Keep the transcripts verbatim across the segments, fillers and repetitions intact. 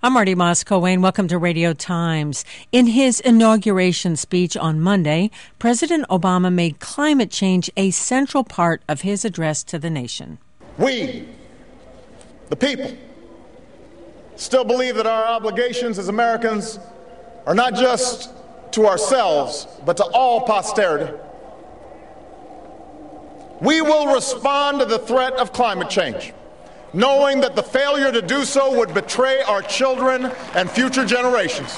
I'm Marty Moss-Coane. Welcome to Radio Times. In his inauguration speech on Monday, President Obama made climate change a central part of his address to the nation. We, the people, still believe that our obligations as Americans are not just to ourselves, but to all posterity. We will respond to the threat of climate change, knowing that the failure to do so would betray our children and future generations.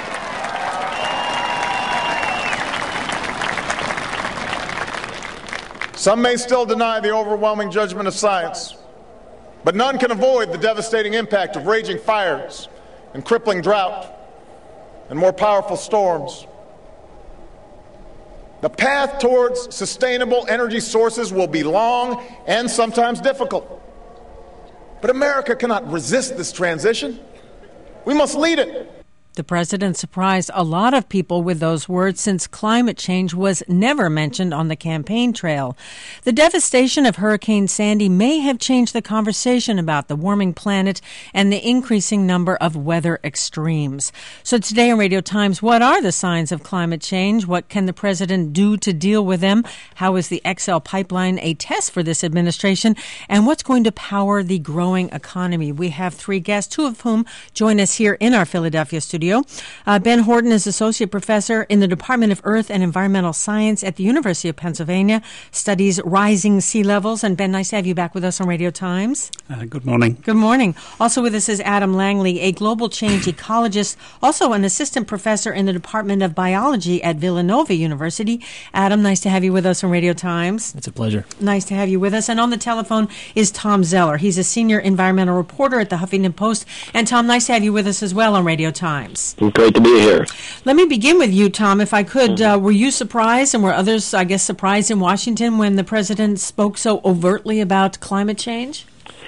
Some may still deny the overwhelming judgment of science, but none can avoid the devastating impact of raging fires and crippling drought and more powerful storms. The path towards sustainable energy sources will be long and sometimes difficult. But America cannot resist this transition. We must lead it. The president surprised a lot of people with those words since climate change was never mentioned on the campaign trail. The devastation of Hurricane Sandy may have changed the conversation about the warming planet and the increasing number of weather extremes. So today on Radio Times, what are the signs of climate change? What can the president do to deal with them? How is the X L pipeline a test for this administration? And what's going to power the growing economy? We have three guests, two of whom join us here in our Philadelphia studio. Uh, Ben Horton is Associate Professor in the Department of Earth and Environmental Science at the University of Pennsylvania, studies rising sea levels. And Ben, nice to have you back with us on Radio Times. Uh, good morning. Good morning. Also with us is Adam Langley, a global change ecologist, also an Assistant Professor in the Department of Biology at Villanova University. Adam, nice to have you with us on Radio Times. It's a pleasure. Nice to have you with us. And on the telephone is Tom Zeller. He's a Senior Environmental Reporter at the Huffington Post. And Tom, nice to have you with us as well on Radio Times. Great to be here. Let me begin with you, Tom, if I could. Mm-hmm. Uh, were you surprised, and were others, I guess, surprised in Washington when the president spoke so overtly about climate change?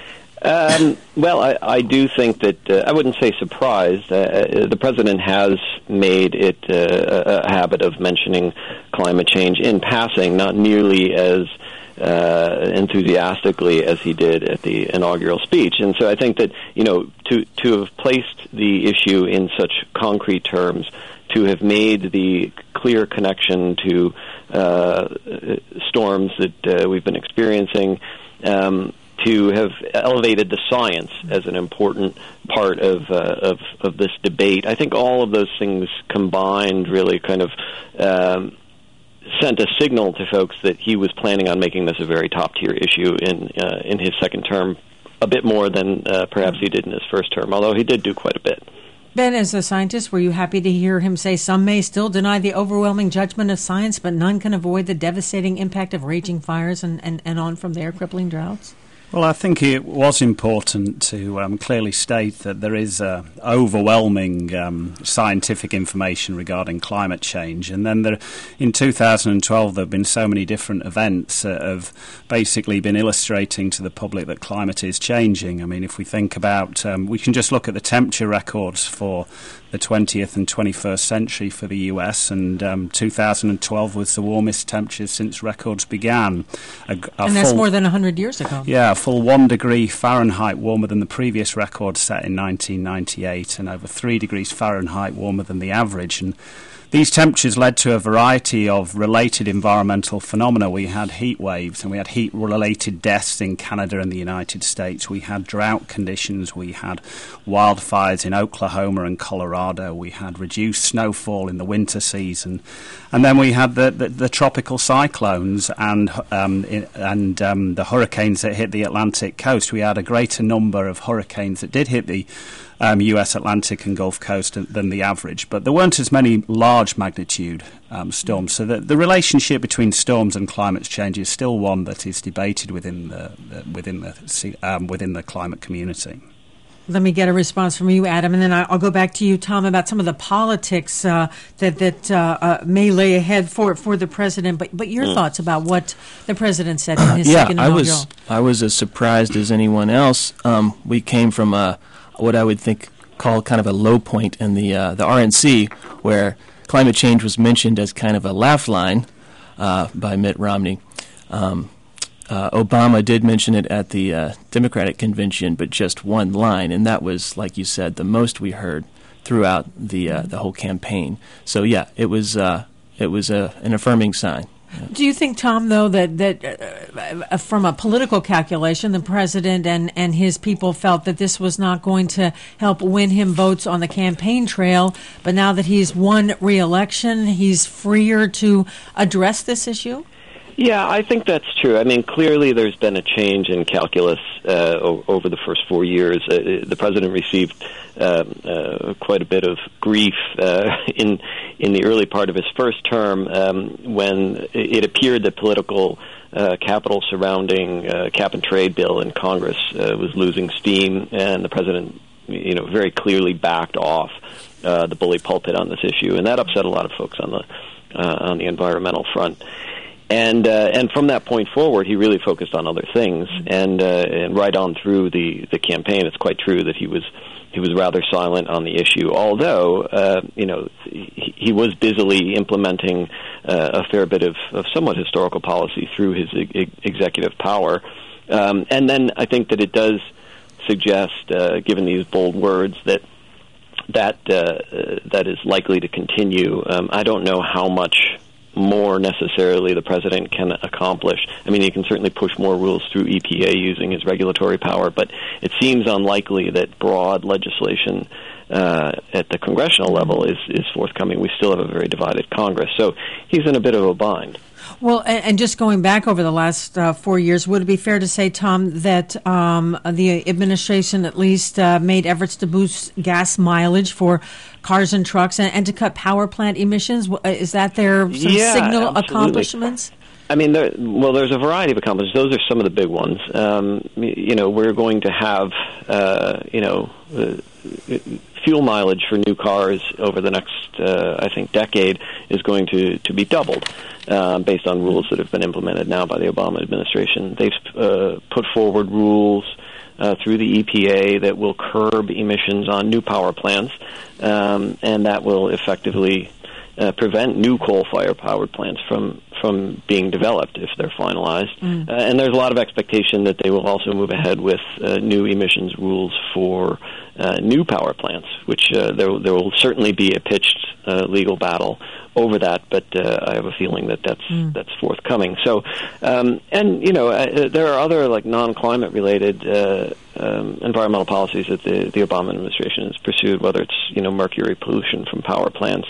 Um, well, I, I do think that, uh, I wouldn't say surprised. Uh, the president has made it uh, a habit of mentioning climate change in passing, not nearly as Uh, enthusiastically as he did at the inaugural speech. And so I think that, you know, to to have placed the issue in such concrete terms, to have made the clear connection to uh, storms that uh, we've been experiencing, um, to have elevated the science as an important part of, uh, of of this debate, I think all of those things combined really kind of um, sent a signal to folks that he was planning on making this a very top-tier issue in uh, in his second term, a bit more than uh, perhaps he did in his first term, although he did do quite a bit. Ben, as a scientist, were you happy to hear him say some may still deny the overwhelming judgment of science, but none can avoid the devastating impact of raging fires and, and, and on from there, crippling droughts? Well, I think it was important to um, clearly state that there is uh, overwhelming um, scientific information regarding climate change. And then there, in two thousand twelve, there have been so many different events that have basically been illustrating to the public that climate is changing. I mean, if we think about, um, we can just look at the temperature records for the twentieth and twenty-first century for the U S, and um, two thousand twelve was the warmest temperatures since records began. A, a and that's full, more than one hundred years ago. Yeah, a full one degree Fahrenheit warmer than the previous record set in nineteen ninety-eight, and over three degrees Fahrenheit warmer than the average. And these temperatures led to a variety of related environmental phenomena. We had heat waves, and we had heat-related deaths in Canada and the United States. We had drought conditions. We had wildfires in Oklahoma and Colorado. We had reduced snowfall in the winter season. And then we had the, the, the tropical cyclones and, um, in, and um, the hurricanes that hit the Atlantic coast. We had a greater number of hurricanes that did hit the Um, U S Atlantic and Gulf Coast than the average, but there weren't as many large magnitude um, storms. So the, the relationship between storms and climate change is still one that is debated within the, the within the um, within the climate community. Let me get a response from you, Adam, and then I'll go back to you, Tom, about some of the politics uh, that that uh, uh, may lay ahead for for the president. But but your mm. thoughts about what the president said in his yeah, second I inaugural. was I was as surprised as anyone else. Um, we came from a what I would think call kind of a low point in the uh, the R N C, where climate change was mentioned as kind of a laugh line uh, by Mitt Romney. Um, uh, Obama did mention it at the uh, Democratic convention, but just one line, and that was, like you said, the most we heard throughout the uh, the whole campaign. So yeah, it was uh, it was a, an affirming sign. Do you think, Tom, though, that that uh, from a political calculation, the president and, and his people felt that this was not going to help win him votes on the campaign trail, but now that he's won re-election, he's freer to address this issue? Yeah, I think that's true. I mean, clearly there's been a change in calculus uh, o- over the first four years. Uh, the president received uh, uh, quite a bit of grief uh, in in the early part of his first term um, when it appeared that political uh, capital surrounding uh, cap and trade bill in Congress uh, was losing steam, and the president, you know, very clearly backed off uh, the bully pulpit on this issue, and that upset a lot of folks on the uh, on the environmental front. And uh, and from that point forward, he really focused on other things, and uh, and right on through the, the campaign, it's quite true that he was he was rather silent on the issue. Although uh, you know he, he was busily implementing uh, a fair bit of, of somewhat historical policy through his e- executive power, um, and then I think that it does suggest, uh, given these bold words, that that uh, that is likely to continue. Um, I don't know how much more necessarily the president can accomplish. I mean, he can certainly push more rules through E P A using his regulatory power, but it seems unlikely that broad legislation uh, at the congressional level is, is forthcoming. We still have a very divided Congress, so he's in a bit of a bind. Well, and, and just going back over the last uh, four years, would it be fair to say, Tom, that um, the administration at least uh, made efforts to boost gas mileage for cars and trucks and, and to cut power plant emissions? Is that their sort of yeah, signal absolutely. accomplishments? I mean, there, well, there's a variety of accomplishments. Those are some of the big ones. Um, you know, we're going to have, uh, you know, uh, fuel mileage for new cars over the next, uh, I think, decade is going to, to be doubled uh, based on rules that have been implemented now by the Obama administration. They've uh, put forward rules uh, through the E P A that will curb emissions on new power plants, um, and that will effectively uh, prevent new coal-fired powered plants from from being developed if they're finalized. Mm. Uh, and there's a lot of expectation that they will also move ahead with uh, new emissions rules for uh, new power plants, which uh, there, there will certainly be a pitched uh, legal battle over that, but uh, I have a feeling that that's mm. that's forthcoming. So, um, and you know, uh, there are other like non-climate related uh, um, environmental policies that the, the Obama administration has pursued, whether it's you know mercury pollution from power plants,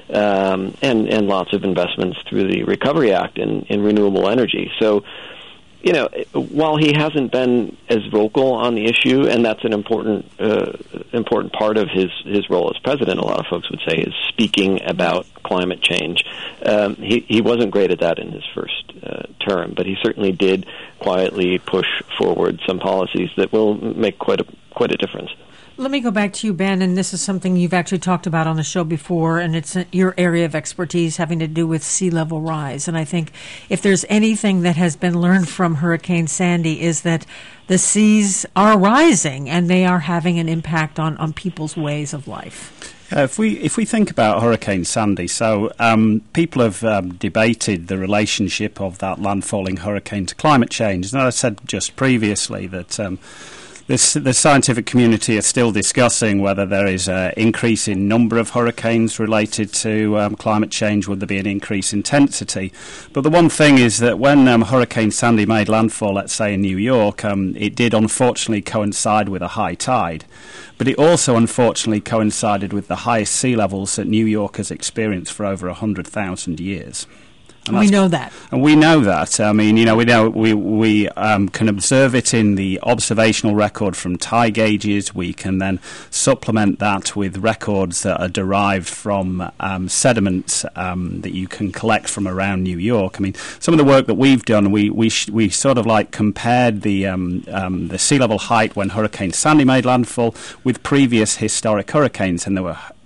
um, and and lots of investments through the Recovery Act in, in renewable energy. So, you know, while he hasn't been as vocal on the issue, and that's an important uh, important part of his, his role as president, a lot of folks would say, is speaking about climate change. Um, he, he wasn't great at that in his first uh, term, but he certainly did quietly push forward some policies that will make quite a quite a difference. Let me go back to you, Ben, and this is something you've actually talked about on the show before, and it's your area of expertise having to do with sea level rise. And I think if there's anything that has been learned from Hurricane Sandy is that the seas are rising and they are having an impact on, on people's ways of life. Uh, if we if we think about Hurricane Sandy, so um, people have um, debated the relationship of that landfalling hurricane to climate change. And I said just previously that um, This, the scientific community are still discussing whether there is an increase in number of hurricanes related to um, climate change, would there be an increase in intensity. But the one thing is that when um, Hurricane Sandy made landfall, let's say in New York, um, it did unfortunately coincide with a high tide. But it also unfortunately coincided with the highest sea levels that New York has experienced for over one hundred thousand years. We know that. And we know that. I mean, you know, we know we we um, can observe it in the observational record from tide gauges. We can then supplement that with records that are derived from um, sediments um, that you can collect from around New York. I mean, some of the work that we've done, we we sh- we sort of like compared the um, um, the sea level height when Hurricane Sandy made landfall with previous historic hurricanes, and there were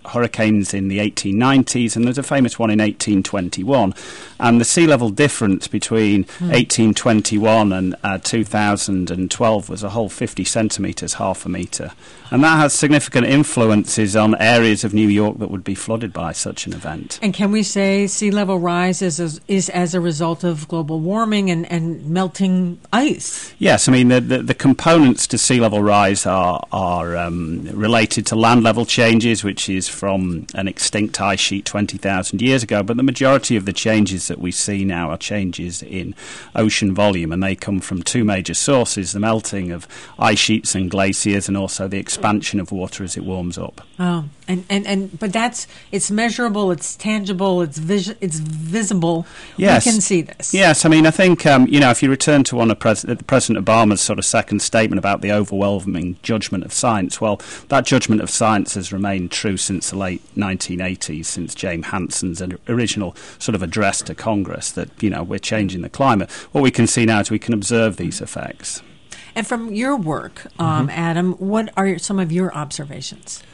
hurricanes in the eighteen nineties, and there's a famous one in eighteen twenty-one. And the sea level difference between mm. eighteen twenty-one and uh, two thousand twelve was a whole fifty centimetres, half a metre. And that has significant influences on areas of New York that would be flooded by such an event. And can we say sea level rise is, is, is as a result of global warming and, and melting ice? Yes, I mean, the, the, the components to sea level rise are, are um, related to land level changes, which is from an extinct ice sheet twenty thousand years ago, but the majority of the changes that we see now are changes in ocean volume, and they come from two major sources: the melting of ice sheets and glaciers, and also the expansion of water as it warms up. Oh, and, and, and but that's, it's measurable, it's tangible, it's vis- it's visible. Yes. We can see this. Yes, I mean, I think, um, you know, if you return to one of Pres- President Obama's sort of second statement about the overwhelming judgment of science, well, that judgment of science has remained true since the late nineteen eighties, since James Hansen's original sort of address to Congress that, you know, we're changing the climate. What we can see now is we can observe these effects. Um, And from your work, um, mm-hmm. Adam, what are some of your observations?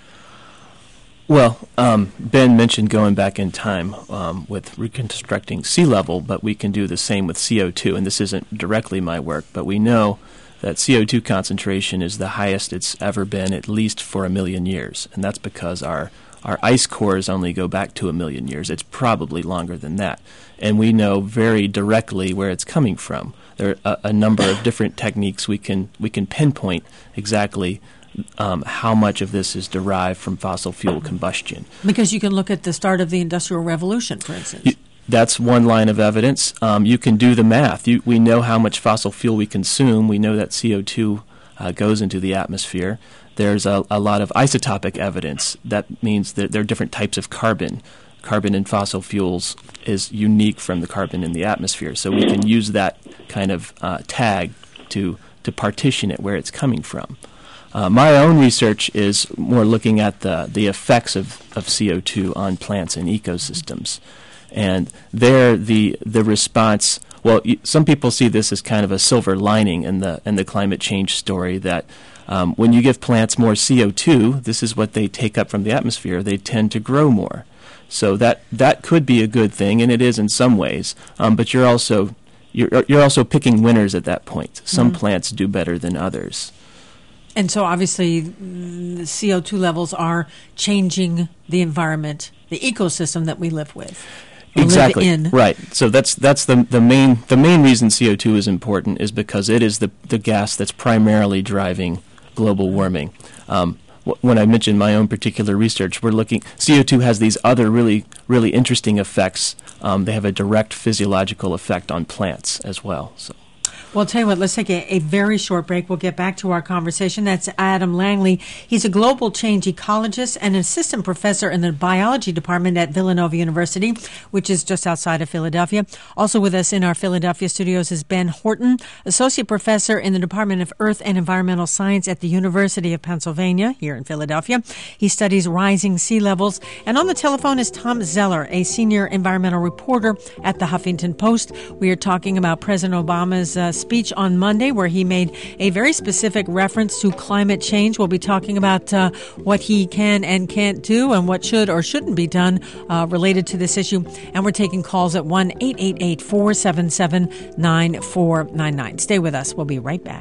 Well, um, Ben mentioned going back in time um, with reconstructing sea level, but we can do the same with C O two, and this isn't directly my work, but we know that C O two concentration is the highest it's ever been, at least for a million years, and that's because our our ice cores only go back to a million years. It's probably longer than that, and we know very directly where it's coming from. There are a, a number of different techniques we can we can pinpoint exactly Um, how much of this is derived from fossil fuel combustion. Because you can look at the start of the Industrial Revolution, for instance. You, that's one line of evidence. Um, you can do the math. You, we know how much fossil fuel we consume. We know that C O two uh, goes into the atmosphere. There's a, a lot of isotopic evidence. That means that there are different types of carbon. Carbon in fossil fuels is unique from the carbon in the atmosphere. So we can use that kind of uh, tag to, to partition it where it's coming from. Uh, my own research is more looking at the, the effects of, of C O two on plants and ecosystems. And there, the the response, well, y- some people see this as kind of a silver lining in the in the climate change story, that um, when you give plants more C O two, this is what they take up from the atmosphere, they tend to grow more. So that, that could be a good thing, and it is in some ways, um, but you're also, you're, you're also picking winners at that point. Some mm-hmm. plants do better than others. And so obviously the C O two levels are changing the environment, the ecosystem that we live with. Exactly. Live in. Right. So that's that's the the main the main reason C O two is important is because it is the the gas that's primarily driving global warming. Um, wh- when I mentioned my own particular research, we're looking C O two has these other really really interesting effects. Um, they have a direct physiological effect on plants as well. So. Well, I'll tell you what, let's take a, a very short break. We'll get back to our conversation. That's Adam Langley. He's a global change ecologist and an assistant professor in the biology department at Villanova University, which is just outside of Philadelphia. Also with us in our Philadelphia studios is Ben Horton, associate professor in the Department of Earth and Environmental Science at the University of Pennsylvania here in Philadelphia. He studies rising sea levels. And on the telephone is Tom Zeller, a senior environmental reporter at the Huffington Post. We are talking about President Obama's uh, speech on Monday, where he made a very specific reference to climate change. We'll be talking about uh, what he can and can't do and what should or shouldn't be done uh, related to this issue. And we're taking calls at one eight eight eight, four seven seven, nine four nine nine. Stay with us. We'll be right back.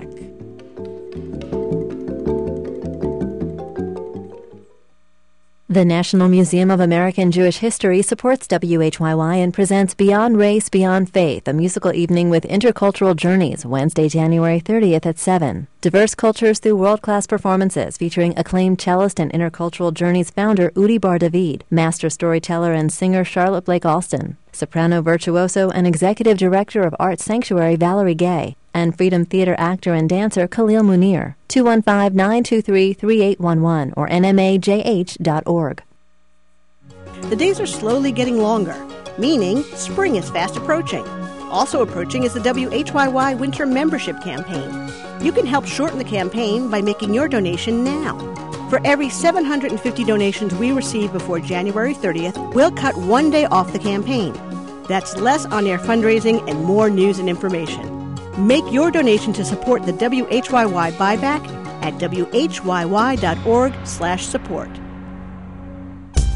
The National Museum of American Jewish History supports W H Y Y and presents Beyond Race, Beyond Faith, a musical evening with intercultural journeys, Wednesday, January thirtieth at seven. Diverse cultures through world-class performances featuring acclaimed cellist and Intercultural Journeys founder Udi Bar-David, master storyteller and singer Charlotte Blake Alston, soprano virtuoso and executive director of Art Sanctuary Valerie Gay, and Freedom Theater actor and dancer Khalil Munir. two one five, nine two three, three eight one one or n m a j h dot org. The days are slowly getting longer, meaning spring is fast approaching. Also approaching is the W H Y Y Winter Membership Campaign. You can help shorten the campaign by making your donation now. For every seven hundred fifty donations we receive before January thirtieth, we'll cut one day off the campaign. That's less on-air fundraising and more news and information. Make your donation to support the W H Y Y buyback at w h y y dot org slash support.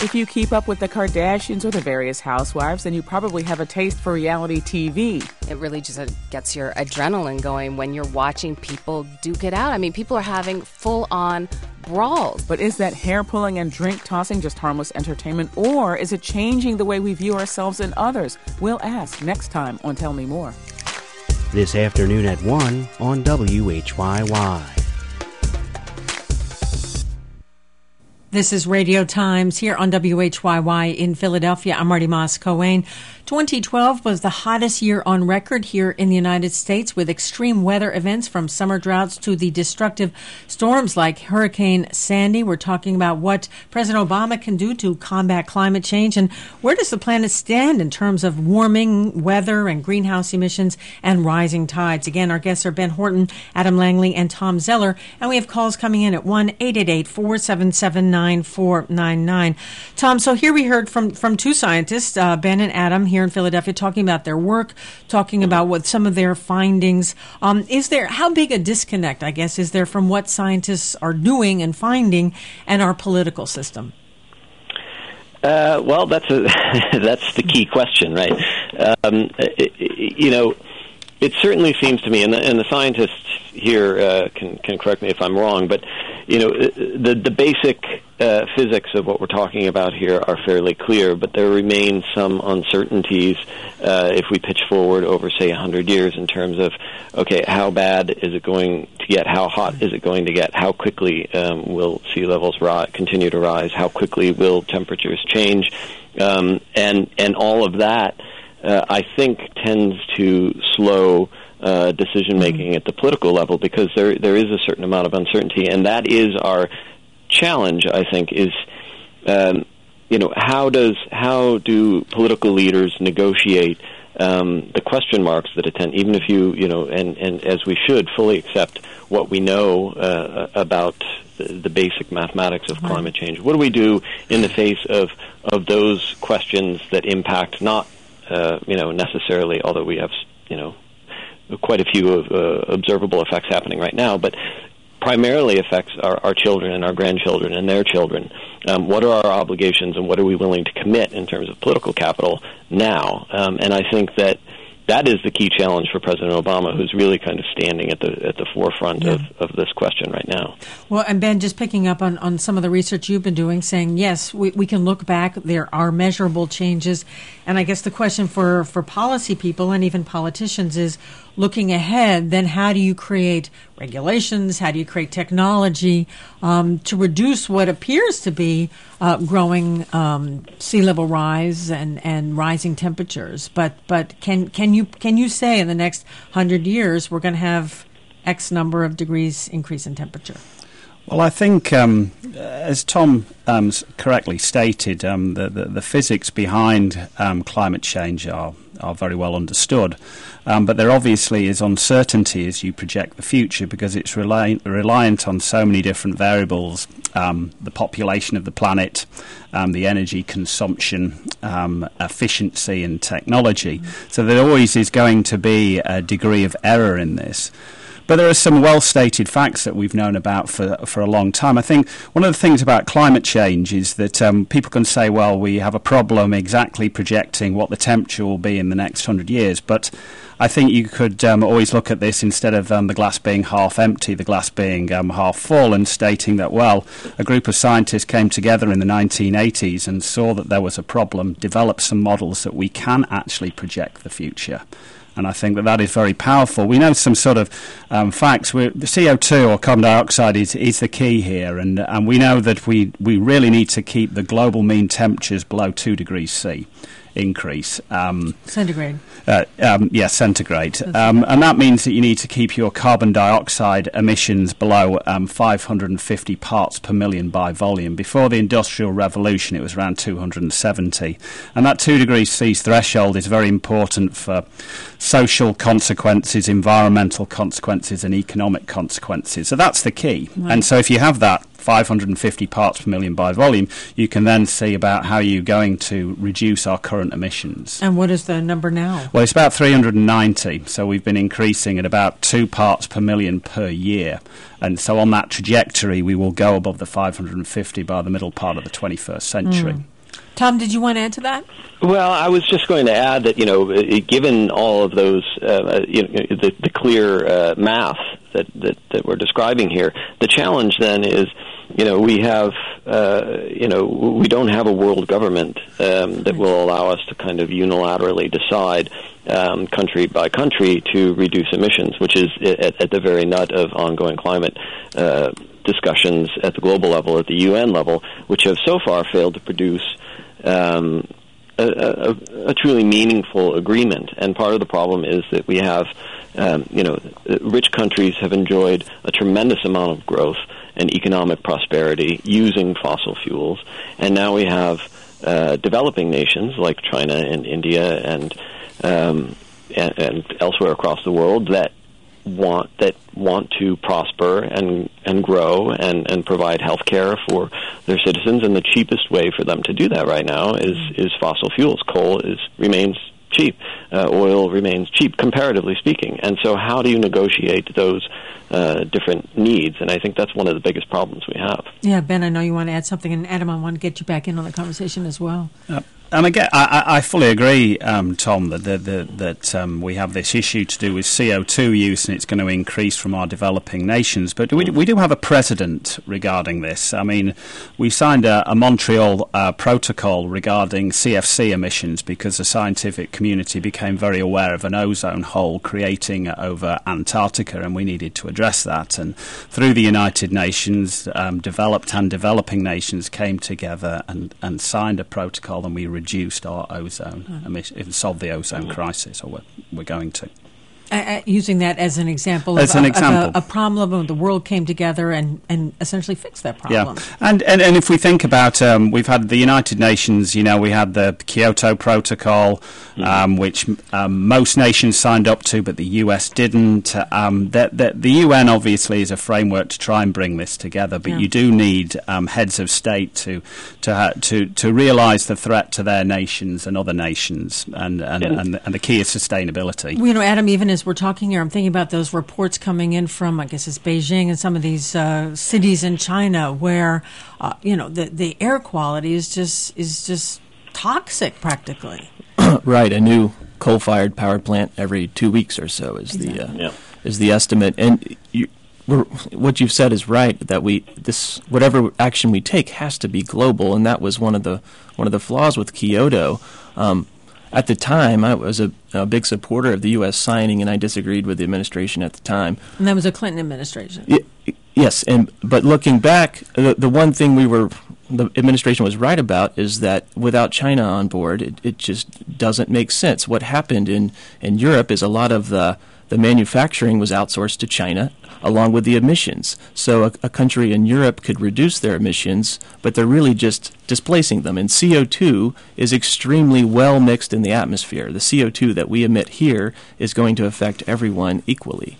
If you keep up with the Kardashians or the various housewives, then you probably have a taste for reality T V. It really just gets your adrenaline going when you're watching people duke it out. I mean, people are having full-on brawls. But is that hair-pulling and drink-tossing just harmless entertainment, or is it changing the way we view ourselves and others? We'll ask next time on Tell Me More. This afternoon at one on W H Y Y. This is Radio Times here on W H Y Y in Philadelphia. I'm Marty Moss-Coane. twenty twelve was the hottest year on record here in the United States, with extreme weather events from summer droughts to the destructive storms like Hurricane Sandy. We're talking about what President Obama can do to combat climate change, and where does the planet stand in terms of warming, weather, and greenhouse emissions and rising tides. Again, our guests are Ben Horton, Adam Langley, and Tom Zeller, and we have calls coming in at one eight eight eight, four seven seven, nine four nine nine. Tom, so here we heard from, from two scientists, uh, Ben and Adam, here in Philadelphia, talking about their work, talking about what some of their findings. Um, is there, how big a disconnect, I guess, is there from what scientists are doing and finding and our political system? Uh, well, that's a that's the key question, right? Um, it, you know, it certainly seems to me, and the, and the scientists here uh, can can correct me if I'm wrong, but you know, the the basic uh, physics of what we're talking about here are fairly clear, but there remain some uncertainties uh, if we pitch forward over, say, one hundred years in terms of, okay, how bad is it going to get? How hot is it going to get? How quickly um, will sea levels rise, continue to rise? How quickly will temperatures change? Um, and and all of that, uh, I think, tends to slow Uh, decision making mm-hmm. at the political level, because there there is a certain amount of uncertainty, and that is our challenge. I think is um, you know how does how do political leaders negotiate um, the question marks that attend, even if you you know and, and as we should fully accept what we know uh, about the, the basic mathematics of right. climate change. What do we do in the face of of those questions that impact not uh, you know necessarily, although we have you know. quite a few of uh, observable effects happening right now, but primarily affects our, our children and our grandchildren and their children. Um, what are our obligations, and what are we willing to commit in terms of political capital now? Um, and I think that that is the key challenge for President Obama, who's really kind of standing at the at the forefront yeah. of, of this question right now. Well, and Ben, just picking up on, on some of the research you've been doing, saying, yes, we, we can look back, there are measurable changes, and I guess the question for, for policy people and even politicians is, looking ahead, then how do you create regulations, how do you create technology um, to reduce what appears to be uh, growing um, sea level rise and, and rising temperatures? But but can can you can you say in the next hundred years we're going to have X number of degrees increase in temperature? Well, I think, um, as Tom um, correctly stated, um, the, the, the physics behind um, climate change are, are very well understood. Um, but there obviously is uncertainty as you project the future, because it's reli- reliant on so many different variables, um, the population of the planet, um, the energy consumption, um, efficiency and technology. Mm-hmm. So there always is going to be a degree of error in this. But there are some well-stated facts that we've known about for for a long time. I think one of the things about climate change is that um, people can say, well, we have a problem exactly projecting what the temperature will be in the next hundred years. But I think you could um, always look at this instead of um, the glass being half empty, the glass being um, half full, and stating that, well, a group of scientists came together in the nineteen eighties and saw that there was a problem, developed some models that we can actually project the future. And I think that that is very powerful. We know some sort of um, facts. We're, the C O two, or carbon dioxide, is, is the key here. And, and we know that we, we really need to keep the global mean temperatures below two degrees C increase. Um, centigrade. Uh, um, yeah, centigrade. Um, and that means that you need to keep your carbon dioxide emissions below um, five hundred fifty parts per million by volume. Before the Industrial Revolution, it was around two hundred seventy. And that two degrees C threshold is very important for social consequences, environmental consequences, and economic consequences. So that's the key. Right. And so if you have that five hundred fifty parts per million by volume, you can then see about how you're going to reduce our current emissions. And what is the number now? Well, it's about three hundred ninety, so we've been increasing at about two parts per million per year. And so on that trajectory, we will go above the five hundred fifty by the middle part of the twenty-first century. Mm. Tom, did you want to add to that? Well, I was just going to add that, you know, given all of those, uh, you know, the, the clear uh, math that, that, that we're describing here, the challenge then is, you know, we have, uh, you know, we don't have a world government um, that will allow us to kind of unilaterally decide um, country by country to reduce emissions, which is at, at the very nut of ongoing climate uh, discussions at the global level, at the U N level, which have so far failed to produce um, a, a, a truly meaningful agreement. And part of the problem is that we have, um, you know, rich countries have enjoyed a tremendous amount of growth and economic prosperity using fossil fuels, and now we have uh, developing nations like China and India and, um, and and elsewhere across the world that want that want to prosper and and grow and and provide health care for their citizens, and the cheapest way for them to do that right now is is fossil fuels. Coal is remains cheap, uh, oil remains cheap comparatively speaking, and so how do you negotiate those uh, different needs? And I think that's one of the biggest problems we have. Yeah, Ben, I know you want to add something, and Adam, I want to get you back in on the conversation as well. Uh, And again, I, I fully agree, um, Tom, that the, the, that um, we have this issue to do with C O two use, and it's going to increase from our developing nations. But we, we do have a precedent regarding this. I mean, we signed a, a Montreal uh, protocol regarding C F C emissions because the scientific community became very aware of an ozone hole creating over Antarctica, and we needed to address that. And through the United Nations, um, developed and developing nations came together and, and signed a protocol, and we reduced our ozone mm. emissions, solved the ozone mm. crisis, or we're, we're going to. Uh, using that as an example, as of, an of, example. of a, a problem, the world came together and, and essentially fixed that problem. Yeah, and and, and if we think about, um, we've had the United Nations. You know, we had the Kyoto Protocol, mm-hmm. um, which um, most nations signed up to, but the U S didn't. Um, that the, the U N obviously is a framework to try and bring this together, but yeah. you do need um, heads of state to to ha- to to realise the threat to their nations and other nations, and and, yeah. and, and the key is sustainability. Well, you know, Adam, even as we're talking here, I'm thinking about those reports coming in from, I guess it's Beijing and some of these uh, cities in China where, uh, you know, the, the air quality is just is just toxic practically. Right, a new coal-fired power plant every two weeks or so is exactly. the uh, yeah. is the estimate, and you, we're, what you've said is right, that we this whatever action we take has to be global, and that was one of the one of the flaws with Kyoto. Um, At the time, I was a, a big supporter of the U S signing, and I disagreed with the administration at the time. And that was a Clinton administration. Y- yes, and but looking back, the, the one thing we were the administration was right about is that without China on board, it, it just doesn't make sense. What happened in, in Europe is a lot of the the manufacturing was outsourced to China, along with the emissions. So a, a country in Europe could reduce their emissions, but they're really just displacing them. And C O two is extremely well mixed in the atmosphere. The C O two that we emit here is going to affect everyone equally.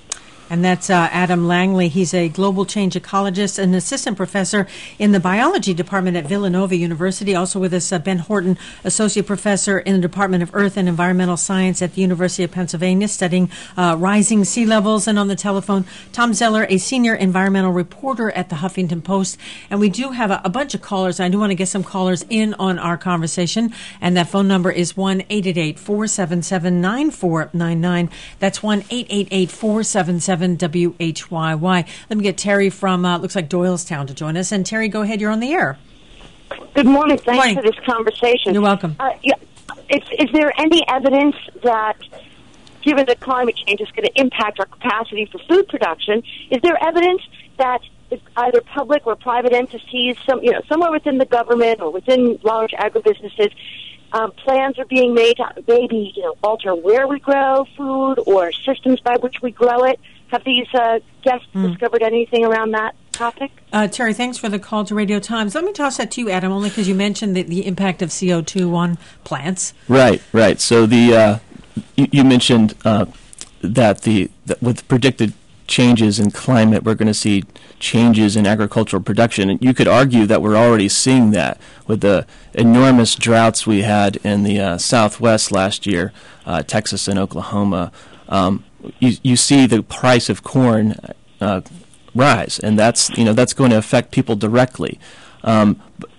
And that's uh, Adam Langley. He's a global change ecologist and assistant professor in the biology department at Villanova University. Also with us, uh, Ben Horton, associate professor in the Department of Earth and Environmental Science at the University of Pennsylvania, studying uh, rising sea levels. And on the telephone, Tom Zeller, a senior environmental reporter at the Huffington Post. And we do have a, a bunch of callers. I do want to get some callers in on our conversation. And that phone number is one eight eight eight, four seven seven, nine four nine nine. That's one eight eight eight, four seven seven, W H Y Y. Let me get Terry from, uh, looks like Doylestown to join us. And Terry, go ahead. You're on the air. Good morning. Thanks morning. for this conversation. You're welcome. Uh, yeah, is, is there any evidence that, given that climate change is going to impact our capacity for food production, is there evidence that either public or private entities, some you know, somewhere within the government or within large agribusinesses, Um, plans are being made to maybe, you know, alter where we grow food or systems by which we grow it? Have these uh, guests mm. discovered anything around that topic? Uh, Terry, thanks for the call to Radio Times. Let me toss that to you, Adam, only because you mentioned the, the impact of C O two on plants. Right, right. So the uh, you, you mentioned uh, that the that with predicted changes in climate, we're going to see changes in agricultural production. And you could argue that we're already seeing that with the enormous droughts we had in the uh, Southwest last year, uh, Texas and Oklahoma. Um, you, you see the price of corn uh, rise, and that's you know that's going to affect people directly. Um,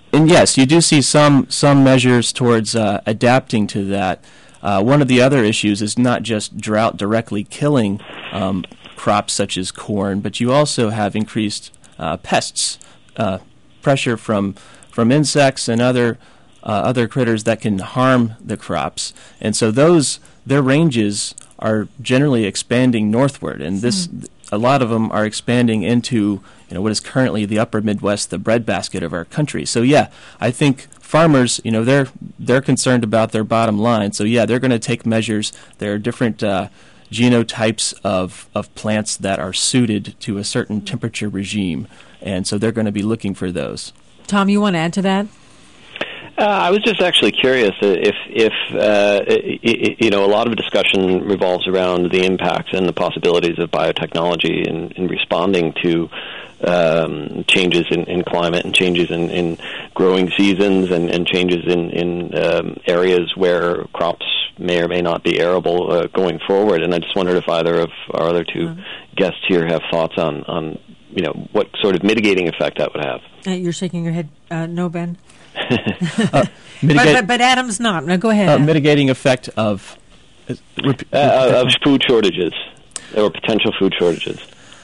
and yes, you do see some some measures towards uh, adapting to that. Uh, one of the other issues is not just drought directly killing um, crops such as corn, but you also have increased uh, pests, uh, pressure from from insects and other uh, other critters that can harm the crops, and so those their ranges are generally expanding northward, and this mm. a lot of them are expanding into you know what is currently the upper Midwest, the breadbasket of our country. So yeah, I think farmers, you know, they're they're concerned about their bottom line. So yeah, they're going to take measures. There are different uh, genotypes of of plants that are suited to a certain temperature regime, and so they're going to be looking for those. Tom, you want to add to that? Uh, I was just actually curious if, if uh, it, you know, a lot of discussion revolves around the impacts and the possibilities of biotechnology in, in responding to um, changes in, in climate and changes in, in growing seasons and, and changes in, in um, areas where crops may or may not be arable uh, going forward. And I just wondered if either of our other two mm-hmm. guests here have thoughts on, on, you know, what sort of mitigating effect that would have. Uh, you're shaking your head, uh, no, Ben? uh, mitigate, but, but, but Adam's not. No, go ahead. Uh, mitigating effect of uh, rep- uh, of food shortages or potential food shortages.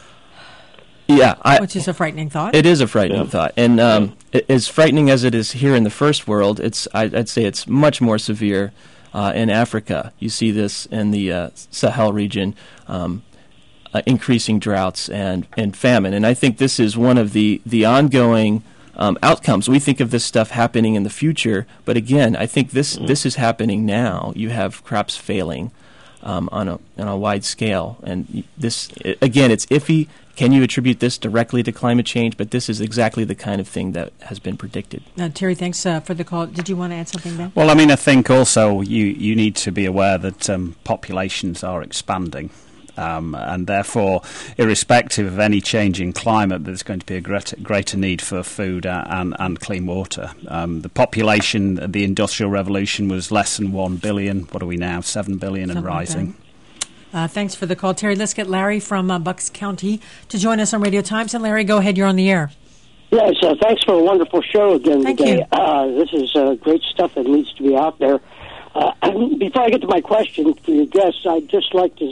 Yeah, I, which is a frightening thought. It is a frightening yeah. thought, and um, yeah. it, as frightening as it is here in the first world, it's I, I'd say it's much more severe uh, in Africa. You see this in the uh, Sahel region. Um, uh, increasing droughts and, and famine, and I think this is one of the the ongoing Um, outcomes. We think of this stuff happening in the future, but again, I think this this is happening now. You have crops failing um, on a on a wide scale, and this again, it's iffy. Can you attribute this directly to climate change? But this is exactly the kind of thing that has been predicted. Now, Terry, thanks uh, for the call. Did you want to add something, Ben? Well, I mean, I think also you you need to be aware that um, populations are expanding. Um, and therefore, irrespective of any change in climate, there's going to be a greater, greater need for food uh, and, and clean water. Um, the population, the Industrial Revolution, was less than one billion. What are we now? Seven billion and Something rising. Like uh, thanks for the call, Terry. Let's get Larry from uh, Bucks County to join us on Radio Times. And Larry, go ahead. You're on the air. Yes, uh, thanks for a wonderful show again Thank today. You. Uh, this is uh, great stuff that needs to be out there. Uh, before I get to my question for your guests, I'd just like to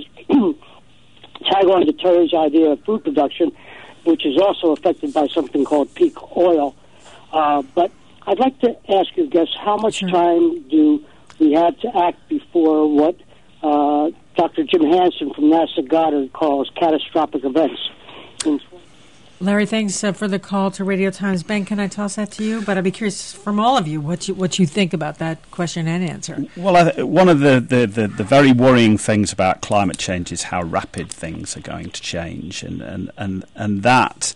tag on to Terry's idea of food production, which is also affected by something called peak oil. Uh, but I'd like to ask your guests, how much sure. time do we have to act before what uh, Doctor Jim Hansen from NASA Goddard calls catastrophic events? In- Larry, thanks uh, for the call to Radio Times. Ben, can I toss that to you? But I'd be curious from all of you what you what you think about that question and answer. Well, I, one of the, the, the, the very worrying things about climate change is how rapid things are going to change, and, and, and, and that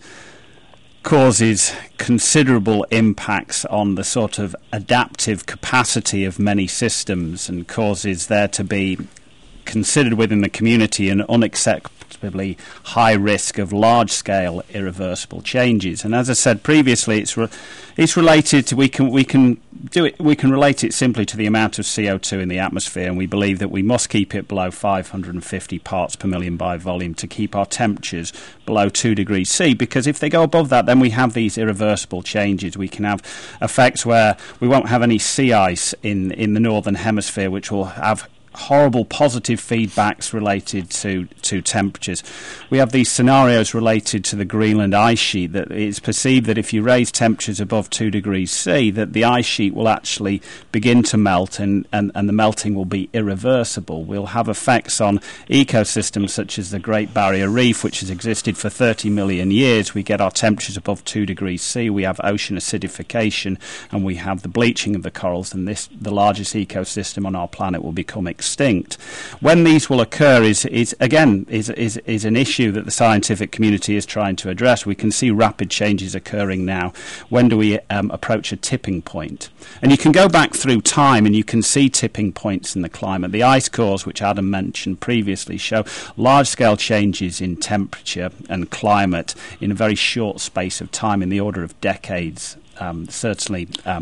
causes considerable impacts on the sort of adaptive capacity of many systems and causes there to be considered within the community an unacceptable high risk of large-scale irreversible changes. And as I said previously, it's re- it's related to we can we can do it we can relate it simply to the amount of C O two in the atmosphere, and we believe that we must keep it below five hundred fifty parts per million by volume to keep our temperatures below two degrees C, because if they go above that, then we have these irreversible changes. We can have effects where we won't have any sea ice in in the northern hemisphere, which will have horrible positive feedbacks related to, to temperatures. We have these scenarios related to the Greenland ice sheet that it's perceived that if you raise temperatures above two degrees C, that the ice sheet will actually begin to melt and, and, and the melting will be irreversible. We'll have effects on ecosystems such as the Great Barrier Reef, which has existed for thirty million years. We get our temperatures above two degrees C, we have ocean acidification, and we have the bleaching of the corals, and this, the largest ecosystem on our planet, will become extinct. Extinct. When these will occur is, is again is, is is an issue that the scientific community is trying to address. We can see rapid changes occurring now. When do we um, approach a tipping point? And you can go back through time and you can see tipping points in the climate. The ice cores, which Adam mentioned previously, show large-scale changes in temperature and climate in a very short space of time, in the order of decades. Um, certainly. Um,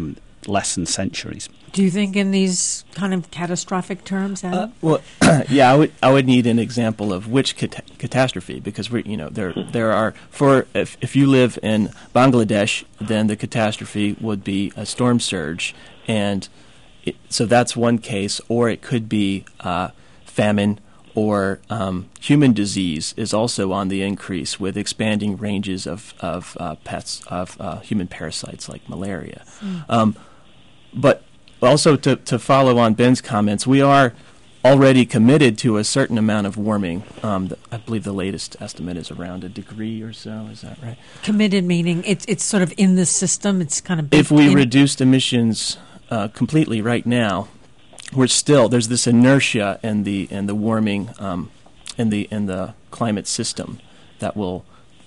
lessen centuries. Do you think in these kind of catastrophic terms, Adam? Uh, well, yeah, I would I would need an example of which cat- catastrophe because we you know there there are for if if you live in Bangladesh, then the catastrophe would be a storm surge, and it, so that's one case, or it could be uh, famine. Or um, human disease is also on the increase with expanding ranges of of uh, pests of uh, human parasites like malaria. Mm. Um, but also to, to follow on Ben's comments, we are already committed to a certain amount of warming. Um, the, I believe the latest estimate is around a degree or so. Is that right? Committed meaning it's it's sort of in the system. It's kind of if we in. reduced emissions uh, completely right now. We're still there's this inertia in the in the warming um, in the in the climate system that will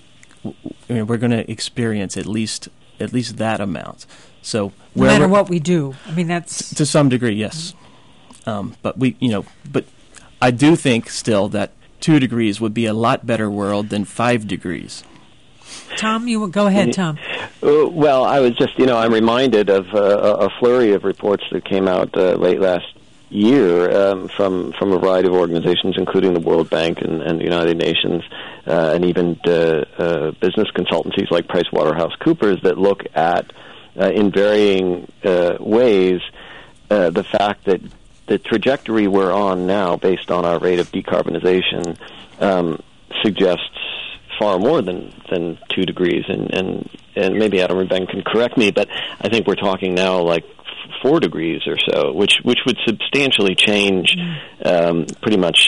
I mean, we're going to experience at least at least that amount. So no matter what we do, I mean that's to some degree, yes. Um, but we you know but I do think still that two degrees would be a lot better world than five degrees. Tom, you go ahead, Tom. Uh, well, I was just, you know, I'm reminded of uh, a flurry of reports that came out uh, late last year um, from from a variety of organizations, including the World Bank and, and the United Nations, uh, and even uh, uh, business consultancies like PricewaterhouseCoopers that look at, uh, in varying uh, ways, uh, the fact that the trajectory we're on now, based on our rate of decarbonization, um, suggests far more than, than two degrees, and, and and maybe Adam or Ben can correct me, but I think we're talking now like f- four degrees or so, which which would substantially change um, pretty much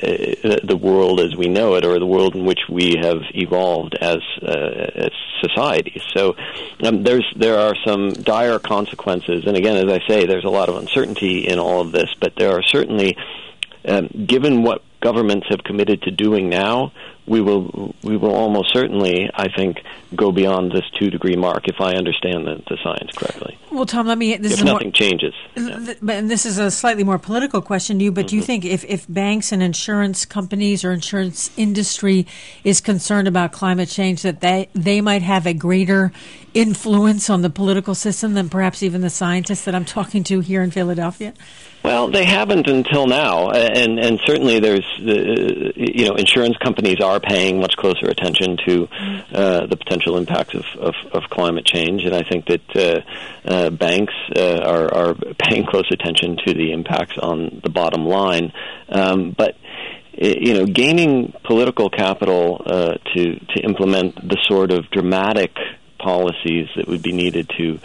uh, the world as we know it, or the world in which we have evolved as uh, as society. So um, there's there are some dire consequences, and again, as I say, there's a lot of uncertainty in all of this, but there are certainly, um, given what governments have committed to doing now, we will we will almost certainly, I think, go beyond this two degree mark if I understand the, the science correctly. Well, Tom, let me. This if is nothing more, changes, th- yeah. And this is a slightly more political question to you. But mm-hmm. do you think if if banks and insurance companies or insurance industry is concerned about climate change, that they they might have a greater influence on the political system than perhaps even the scientists that I'm talking to here in Philadelphia? Well, they haven't until now, and and certainly there's uh, you know insurance companies are paying much closer attention to uh, the potential impacts of, of, of climate change, and I think that uh, uh, banks uh, are are paying close attention to the impacts on the bottom line, um, but. You know, gaining political capital uh, to to implement the sort of dramatic policies that would be needed to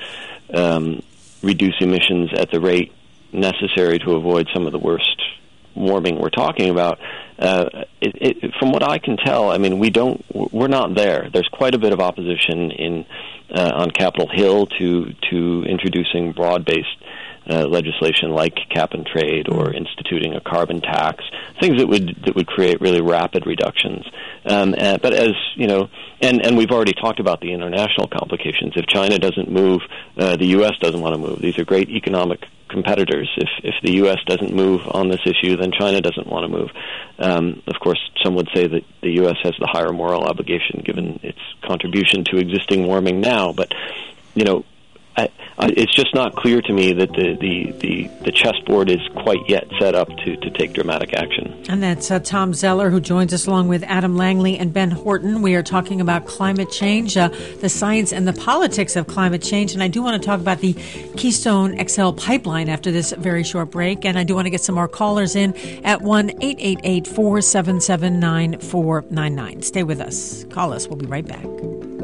um, reduce emissions at the rate necessary to avoid some of the worst warming we're talking about. Uh, it, it, from what I can tell, I mean, we don't, we're not there. There's quite a bit of opposition in uh, on Capitol Hill to to introducing broad-based uh, legislation like cap and trade or instituting a carbon tax, things that would that would create really rapid reductions. Um, uh, but as you know, and, and we've already talked about the international complications. If China doesn't move, uh, the U S doesn't want to move. These are great economic competitors. If if the U S doesn't move on this issue, then China doesn't want to move. Um, of course, some would say that the U S has the higher moral obligation given its contribution to existing warming now. But you know, I, I, it's just not clear to me that the, the, the, the chessboard is quite yet set up to, to take dramatic action. And that's uh, Tom Zeller, who joins us along with Adam Langley and Ben Horton. We are talking about climate change, uh, the science and the politics of climate change. And I do want to talk about the Keystone X L pipeline after this very short break. And I do want to get some more callers in at one eight eight eight, four seven seven, nine four nine nine. Stay with us. Call us. We'll be right back.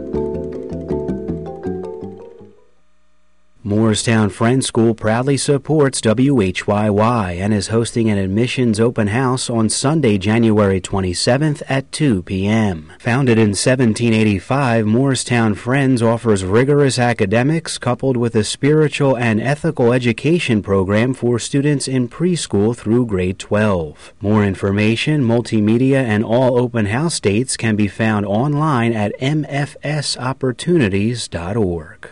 Morristown Friends School proudly supports W H Y Y and is hosting an admissions open house on Sunday, January twenty-seventh at two p.m. Founded in seventeen eighty-five, Morristown Friends offers rigorous academics coupled with a spiritual and ethical education program for students in preschool through grade twelve. More information, multimedia, and all open house dates can be found online at m f s opportunities dot org.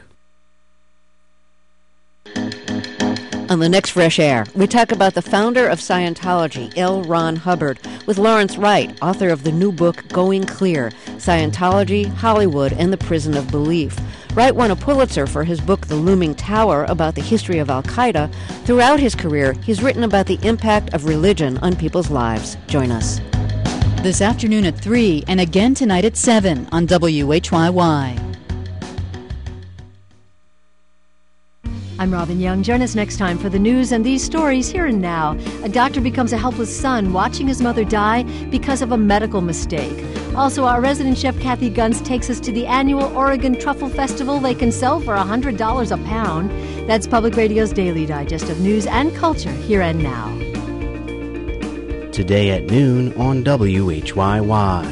On the next Fresh Air, we talk about the founder of Scientology, L. Ron Hubbard, with Lawrence Wright, author of the new book, Going Clear, Scientology, Hollywood, and the Prison of Belief. Wright won a Pulitzer for his book The Looming Tower about the history of Al-Qaeda. Throughout his career, he's written about the impact of religion on people's lives. Join us. This afternoon at three and again tonight at seven on W H Y Y. I'm Robin Young. Join us next time for the news and these stories here and now. A doctor becomes a helpless son watching his mother die because of a medical mistake. Also, our resident chef Kathy Gunst takes us to the annual Oregon Truffle Festival. They can sell for one hundred dollars a pound. That's Public Radio's daily digest of news and culture here and now. Today at noon on W H Y Y.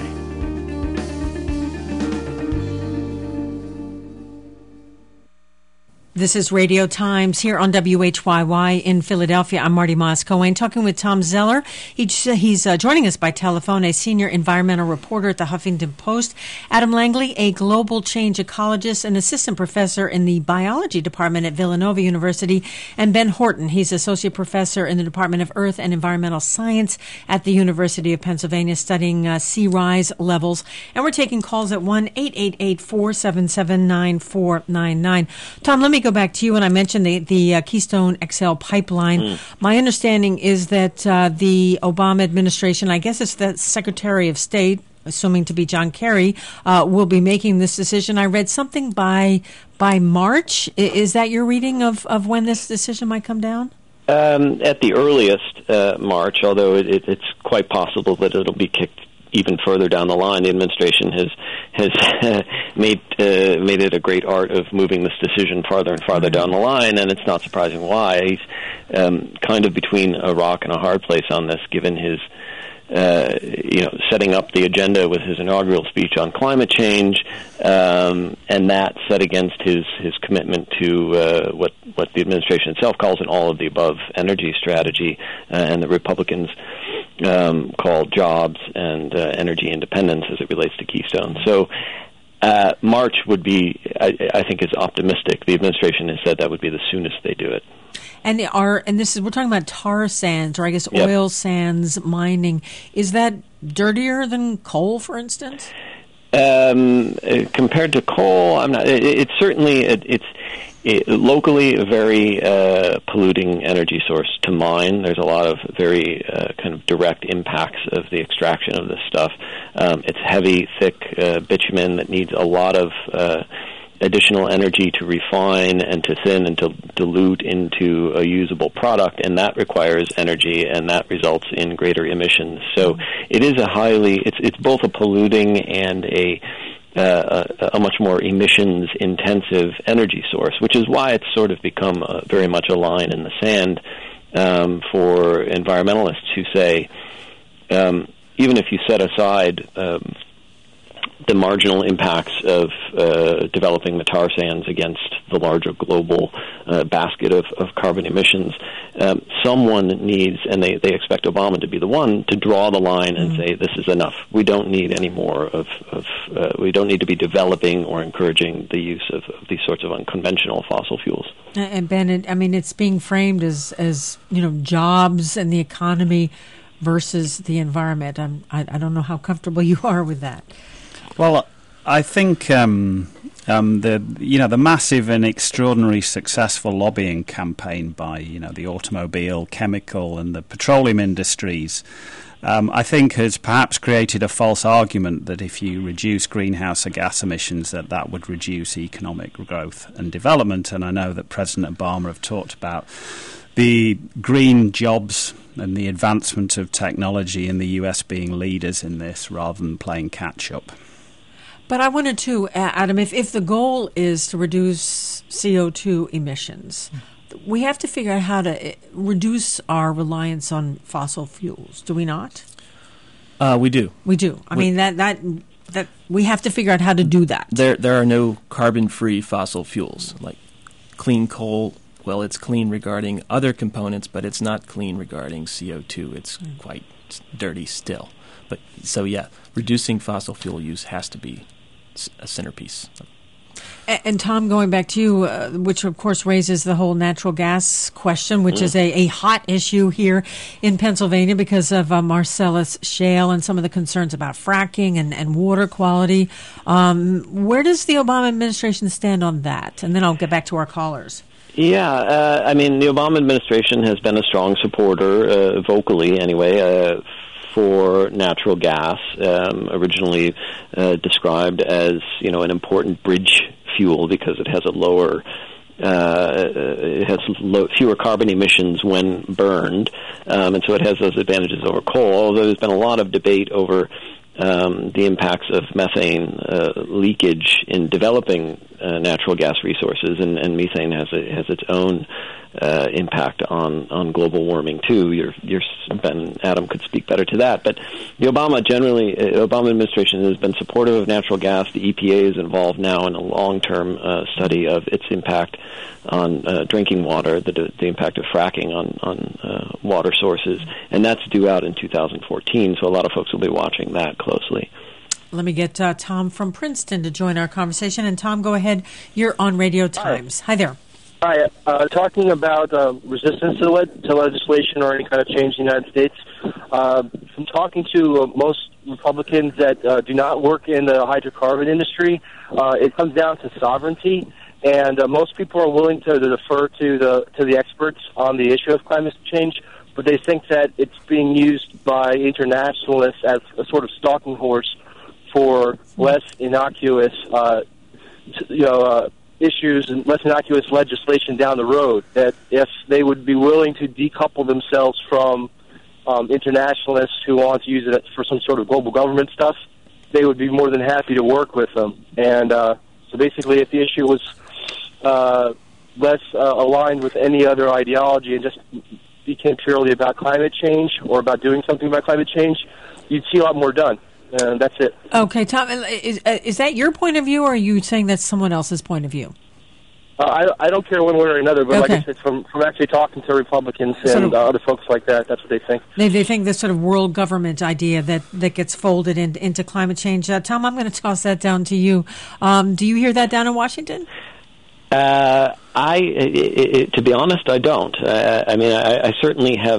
This is Radio Times here on W H Y Y in Philadelphia. I'm Marty Moss-Cohen talking with Tom Zeller. He's, he's uh, joining us by telephone, a senior environmental reporter at the Huffington Post. Adam Langley, a global change ecologist and assistant professor in the biology department at Villanova University. And Ben Horton, he's associate professor in the Department of Earth and Environmental Science at the University of Pennsylvania, studying uh, sea rise levels. And we're taking calls at one eight eight eight, four seven seven, nine four nine nine. Tom, let me go back to you when I mentioned the, the uh, Keystone X L pipeline. Mm. My understanding is that uh, the Obama administration, I guess it's the Secretary of State, assuming to be John Kerry, uh, will be making this decision. I read something by by March. I, is that your reading of, of when this decision might come down? Um, at the earliest, uh, March, although it, it, it's quite possible that it'll be kicked even further down the line. The administration has has uh, made uh, made it a great art of moving this decision farther and farther down the line, and it's not surprising why. He's um, kind of between a rock and a hard place on this, given his uh, you know setting up the agenda with his inaugural speech on climate change, um, and that set against his his commitment to uh, what what the administration itself calls an all of the above energy strategy, uh, and the Republicans Um, called jobs and uh, energy independence as it relates to Keystone. So uh, March would be, I, I think, is optimistic. The administration has said that would be the soonest they do it. And they are, and this is, we're talking about tar sands, or I guess oil yep. sands mining. Is that dirtier than coal, for instance? Um, compared to coal, I'm not. It, it's certainly it, it's. It, locally, a very uh, polluting energy source to mine. There's a lot of very uh, kind of direct impacts of the extraction of this stuff. Um, it's heavy, thick uh, bitumen that needs a lot of uh, additional energy to refine and to thin and to dilute into a usable product, and that requires energy, and that results in greater emissions. So it is a highly, it's it's both a polluting and a Uh, a, a much more emissions-intensive energy source, which is why it's sort of become a, very much a line in the sand um, for environmentalists who say, um, even if you set aside um, the marginal impacts of uh, developing the tar sands against the larger global uh, basket of, of carbon emissions, um, someone needs, and they, they expect Obama to be the one, to draw the line and mm-hmm. say, this is enough. We don't need any more of, of uh, we don't need to be developing or encouraging the use of, of these sorts of unconventional fossil fuels. And Ben, it, I mean, it's being framed as, as, you know, jobs and the economy versus the environment. I'm, I, I don't know how comfortable you are with that. Well, I think um, um, the you know the massive and extraordinary successful lobbying campaign by you know the automobile, chemical, and the petroleum industries, um, I think has perhaps created a false argument that if you reduce greenhouse gas emissions, that that would reduce economic growth and development. And I know that President Obama have talked about the green jobs and the advancement of technology in the U S being leaders in this rather than playing catch-up. But I wanted to, Adam, if, if the goal is to reduce C O two emissions, we have to figure out how to reduce our reliance on fossil fuels, do we not? Uh, we do. We do. I we, mean, that, that that we have to figure out how to do that. There, there are no carbon-free fossil fuels. Like clean coal, well, it's clean regarding other components, but it's not clean regarding C O two. It's mm. quite dirty still. But so, yeah, reducing fossil fuel use has to be a centerpiece. And, and Tom, going back to you, uh, which of course raises the whole natural gas question, which mm. is a, a hot issue here in Pennsylvania because of uh, Marcellus Shale and some of the concerns about fracking and, and water quality. Um, where does the Obama administration stand on that? And then I'll get back to our callers. Yeah, uh, I mean, the Obama administration has been a strong supporter, uh, vocally anyway, uh, for natural gas, um, originally uh, described as, you know, an important bridge fuel because it has a lower, uh, it has low, fewer carbon emissions when burned, um, and so it has those advantages over coal, although there's been a lot of debate over Um, the impacts of methane uh, leakage in developing uh, natural gas resources, and, and methane has a, has its own uh, impact on, on global warming too. Your your Ben Adam could speak better to that, but the Obama generally uh, Obama administration has been supportive of natural gas. The E P A is involved now in a long-term uh, study of its impact on uh, drinking water, the the impact of fracking on on uh, water sources, and that's due out in two thousand fourteen. So a lot of folks will be watching that closely. Let me get uh, Tom from Princeton to join our conversation. And Tom, go ahead. You're on Radio Times. Hi, Hi there. Hi. Uh, talking about uh, resistance to, le- to legislation or any kind of change in the United States, uh, from talking to uh, most Republicans that uh, do not work in the hydrocarbon industry, uh, it comes down to sovereignty. And uh, most people are willing to, to defer to the to the experts on the issue of climate change, but they think that it's being used by internationalists as a sort of stalking horse for less innocuous, uh, you know, uh, issues and less innocuous legislation down the road. That if they would be willing to decouple themselves from um, internationalists who want to use it for some sort of global government stuff, they would be more than happy to work with them. And uh, so basically, if the issue was Uh, less uh, aligned with any other ideology and just became purely about climate change or about doing something about climate change, you'd see a lot more done. And that's it. Okay, Tom, is, uh, is that your point of view, or are you saying that's someone else's point of view? Uh, I, I don't care one way or another, but okay. like I said, from, from actually talking to Republicans and sort of, uh, other folks like that, that's what they think. They, they think this sort of world government idea that, that gets folded in, into climate change. Uh, Tom, I'm going to toss that down to you. Um, do you hear that down in Washington? Uh, I, it, it, to be honest, I don't. Uh, I mean, I, I certainly have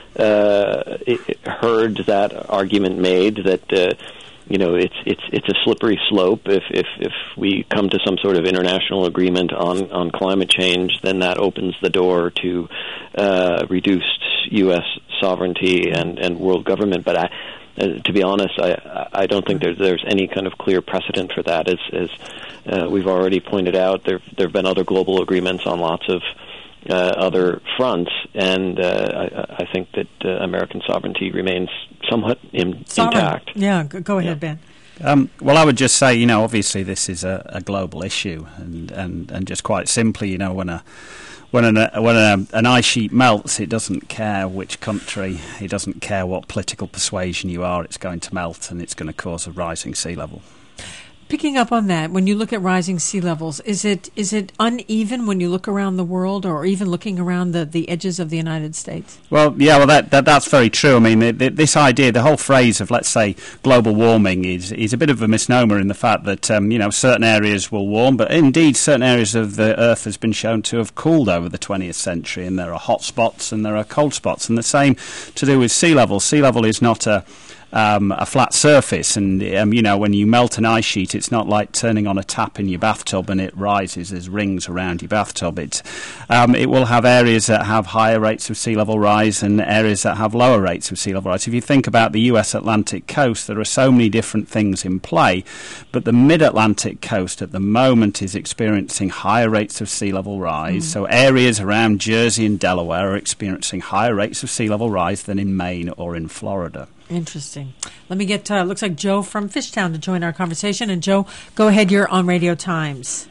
uh, heard that argument made that uh, you know it's it's it's a slippery slope. If if if we come to some sort of international agreement on, on climate change, then that opens the door to uh, reduced U S sovereignty and, and world government. But I. Uh, to be honest, I I don't think there's there's any kind of clear precedent for that. As as uh, we've already pointed out, there there have been other global agreements on lots of uh, other fronts, and uh, I, I think that uh, American sovereignty remains somewhat in, intact. Yeah, go ahead, yeah. Ben. Um, well, I would just say, you know, obviously this is a, a global issue, and, and, and just quite simply, you know, when a When, an, when a, an ice sheet melts, it doesn't care which country, it doesn't care what political persuasion you are, it's going to melt and it's going to cause a rising sea level. Picking up on that, when you look at rising sea levels, is it is it uneven when you look around the world, or even looking around the, the edges of the United States? Well, yeah, well, that, that that's very true. I mean, the, the, this idea, the whole phrase of, let's say, global warming is is a bit of a misnomer in the fact that, um, you know, certain areas will warm, but indeed certain areas of the Earth has been shown to have cooled over the twentieth century, and there are hot spots and there are cold spots. And the same to do with sea level. Sea level is not a... Um, a flat surface, and um, you know, when you melt an ice sheet, it's not like turning on a tap in your bathtub and it rises as rings around your bathtub. It um, it will have areas that have higher rates of sea level rise and areas that have lower rates of sea level rise. If you think about the U S Atlantic coast, there are so many different things in play, but the mid-Atlantic coast at the moment is experiencing higher rates of sea level rise. Mm. So areas around Jersey and Delaware are experiencing higher rates of sea level rise than in Maine or in Florida. Interesting. Let me get, uh, looks like Joe from Fishtown to join our conversation. And Joe, go ahead, you're on Radio Times.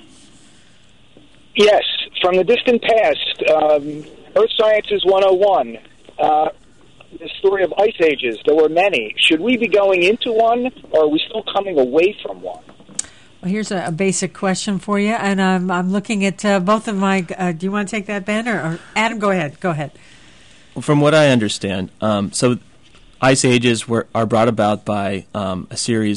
Yes, from the distant past, um, Earth Sciences one oh one, uh, the story of ice ages, there were many. Should we be going into one, or are we still coming away from one? Well, here's a, a basic question for you, and I'm, I'm looking at uh, both of my, uh, do you want to take that, Ben, or, or Adam, go ahead, go ahead. From what I understand, um, so... Ice ages were are brought about by um, a series of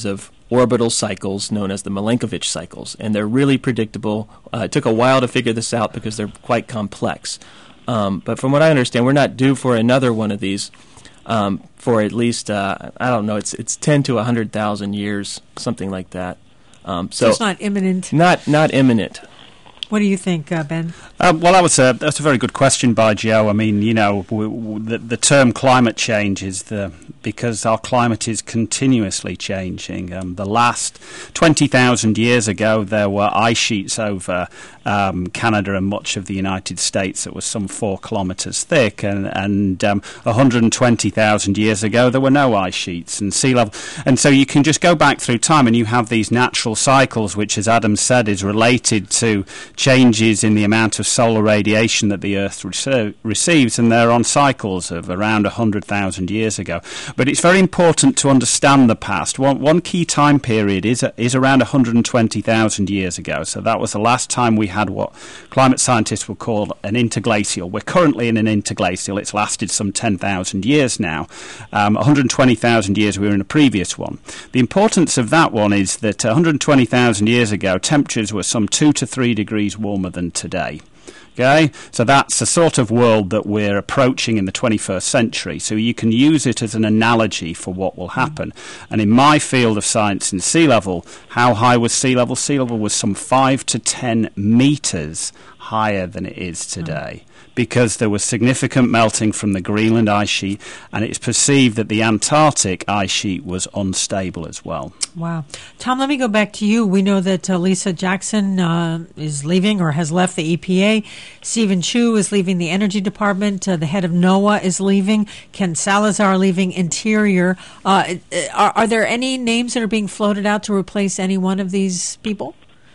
orbital cycles known as the Milankovitch cycles, and they're really predictable. Uh, it took a while to figure this out because they're quite complex. Um, but from what I understand, we're not due for another one of these um, for at least, uh, I don't know, it's it's ten to one hundred thousand years, something like that. Um, so, so it's not imminent? Not, not imminent. What do you think, uh, Ben? Um, well, that was a, that's a very good question by Joe. I mean, you know, we, we, the, the term climate change is the because our climate is continuously changing. Um, the last twenty thousand years ago, there were ice sheets over um, Canada and much of the United States that was some four kilometres thick, and, and um, one hundred twenty thousand years ago, there were no ice sheets and sea level. And so you can just go back through time, and you have these natural cycles, which, as Adam said, is related to changes in the amount of solar radiation that the Earth rece- receives, and they're on cycles of around one hundred thousand years ago. But it's very important to understand the past. One, one key time period is is around one hundred twenty thousand years ago. So that was the last time we had what climate scientists would call an interglacial. We're currently in an interglacial. It's lasted some ten thousand years now. Um, one hundred twenty thousand years we were in a previous one. The importance of that one is that one hundred twenty thousand years ago, temperatures were some two to three degrees warmer than today. Okay, so that's the sort of world that we're approaching in the twenty-first century. So you can use it as an analogy for what will happen. And in my field of science in sea level, how high was sea level? Sea level was some five to ten meters higher than it is today, because there was significant melting from the Greenland ice sheet, and it's perceived that the Antarctic ice sheet was unstable as well. Wow. Tom, let me go back to you. We know that uh, Lisa Jackson uh, is leaving or has left the E P A. Stephen Chu is leaving the Energy Department. Uh, the head of NOAA is leaving. Ken Salazar leaving Interior. Uh, are, are there any names that are being floated out to replace any one of these people?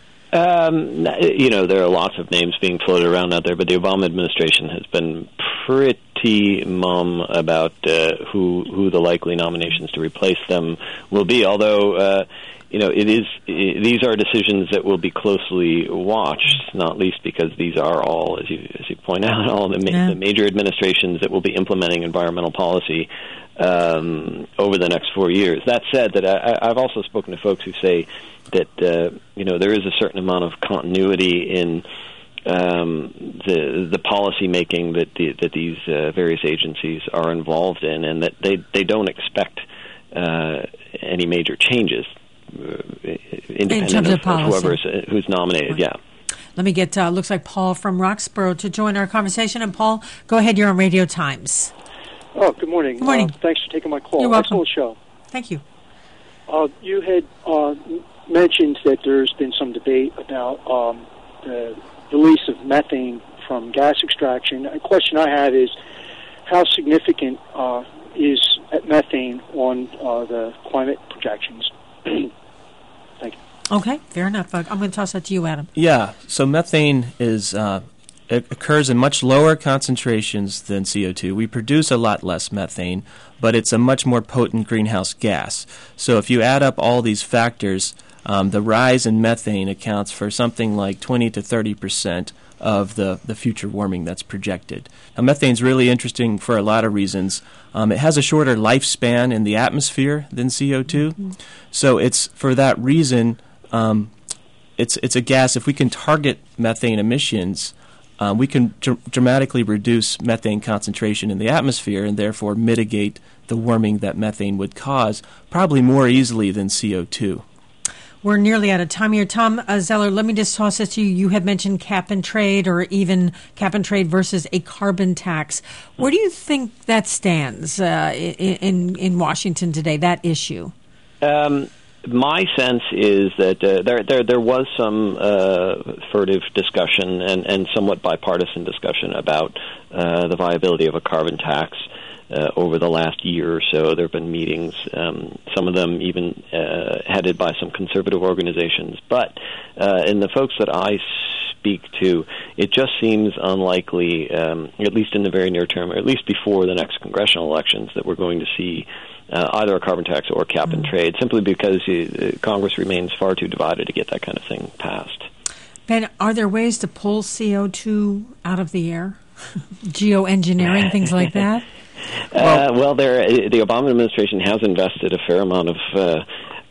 Um, you know, there are lots of names being floated around out there, but the Obama administration has been pretty mum about uh, who who the likely nominations to replace them will be. Although, uh, you know, it is it, these are decisions that will be closely watched, not least because these are all, as you as you point out, all the, ma- yeah. the major administrations that will be implementing environmental policy um, over the next four years. That said, that I, I've also spoken to folks who say that uh, you know there is a certain amount of continuity in um, the the policy making that the, that these uh, various agencies are involved in, and that they they don't expect uh, any major changes, uh, independent of, of whoever who's nominated. Right. Yeah. Let me get uh, looks like Paul from Roxborough to join our conversation. And Paul, go ahead. You're on Radio Times. Oh, good morning. Good morning. Uh, thanks for taking my call. You're welcome. Excellent show. Thank you. Uh, you had uh, mentioned that there's been some debate about um, the release of methane from gas extraction. A question I have is, how significant uh, is methane on uh, the climate projections? Thank you. Okay, fair enough. I'm going to toss that to you, Adam. Yeah, so methane is uh, it occurs in much lower concentrations than C O two. We produce a lot less methane, but it's a much more potent greenhouse gas. So if you add up all these factors, um, the rise in methane accounts for something like twenty to thirty percent of the, the future warming that's projected. Now, methane's really interesting for a lot of reasons. Um, it has a shorter lifespan in the atmosphere than C O two. Mm-hmm. So it's for that reason, um, it's it's a gas. If we can target methane emissions, um, we can dr- dramatically reduce methane concentration in the atmosphere and therefore mitigate the warming that methane would cause, probably more easily than C O two. We're nearly out of time here. Tom uh, Zeller, let me just toss this to you. You had mentioned cap and trade, or even cap and trade versus a carbon tax. Where do you think that stands uh, in in Washington today, that issue? Um, my sense is that uh, there, there there was some uh, furtive discussion and, and somewhat bipartisan discussion about uh, the viability of a carbon tax. Uh, over the last year or so, there have been meetings, um, some of them even uh, headed by some conservative organizations. But uh, in the folks that I speak to, it just seems unlikely, um, at least in the very near term, or at least before the next congressional elections, that we're going to see uh, either a carbon tax or cap and trade, simply because uh, Congress remains far too divided to get that kind of thing passed. Ben, are there ways to pull C O two out of the air? Geoengineering, things like that? Uh, well, there, the Obama administration has invested a fair amount of uh,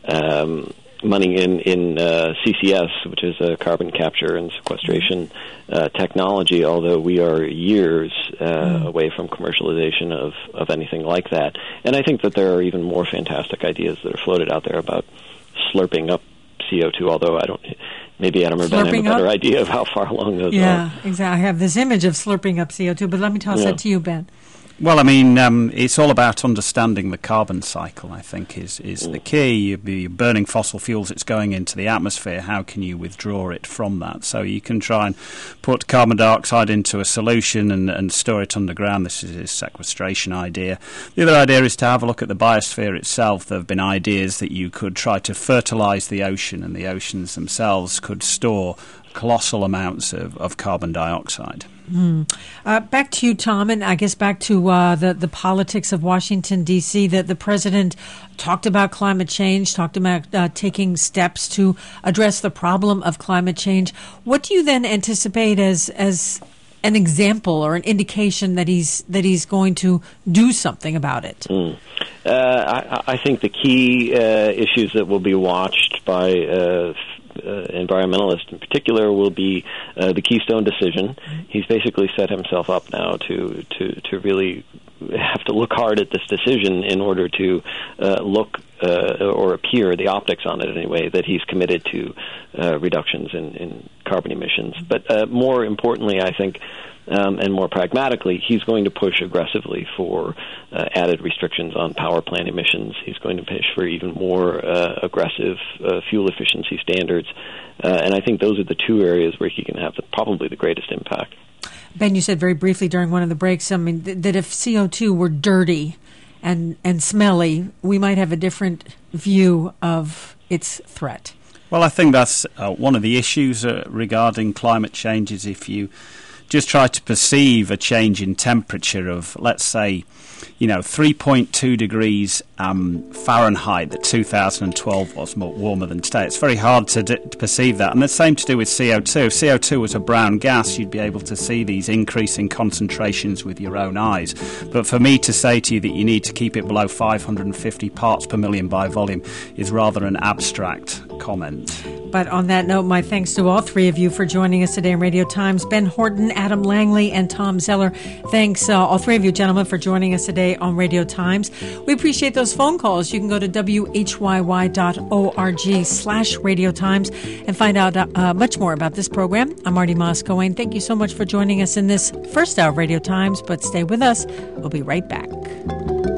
um, money in in uh, C C S, which is a carbon capture and sequestration uh, technology. Although we are years uh, mm. away from commercialization of of anything like that, and I think that there are even more fantastic ideas that are floated out there about slurping up C O two. Although I don't. Maybe Adam or Ben have a better up? idea of how far along those yeah, are. Yeah, exactly. I have this image of slurping up C O two, but let me toss yeah. that to you, Ben. Well, I mean, um, it's all about understanding the carbon cycle, I think, is, is mm. the key. You're burning fossil fuels, it's going into the atmosphere. How can you withdraw it from that? So you can try and put carbon dioxide into a solution and, and store it underground. This is his sequestration idea. The other idea is to have a look at the biosphere itself. There have been ideas that you could try to fertilise the ocean, and the oceans themselves could store colossal amounts of, of carbon dioxide. Mm. Uh, back to you, Tom, and I guess back to uh, the, the politics of Washington, D C, that the president talked about climate change, talked about uh, taking steps to address the problem of climate change. What do you then anticipate as as an example or an indication that he's that he's going to do something about it? Mm. Uh, I, I think the key uh, issues that will be watched by uh, Uh, environmentalists in particular will be uh, the Keystone decision. He's basically set himself up now to, to, to really have to look hard at this decision in order to uh, look uh, or appear, the optics on it anyway, that he's committed to uh, reductions in, in carbon emissions. But uh, more importantly, I think, Um, and more pragmatically, he's going to push aggressively for uh, added restrictions on power plant emissions. He's going to push for even more uh, aggressive uh, fuel efficiency standards. Uh, and I think those are the two areas where he can have the, probably the greatest impact. Ben, you said very briefly during one of the breaks, I mean, th- that if C O two were dirty and, and smelly, we might have a different view of its threat. Well, I think that's uh, one of the issues uh, regarding climate change is if you just try to perceive a change in temperature of, let's say, you know, three point two degrees um, Fahrenheit that two thousand twelve was more warmer than today. It's very hard to, d- to perceive that. And the same to do with C O two. If C O two was a brown gas, you'd be able to see these increasing concentrations with your own eyes. But for me to say to you that you need to keep it below five hundred fifty parts per million by volume is rather an abstract comment. But on that note, my thanks to all three of you for joining us today in Radio Times. Ben Horton, Adam Langley, and Tom Zeller. Thanks, uh, all three of you gentlemen, for joining us today on Radio Times. We appreciate those phone calls. You can go to W H Y Y dot org slash Radio Times and find out uh, much more about this program. I'm Marty Moscoe. Thank you so much for joining us in this first hour of Radio Times, but stay with us. We'll be right back.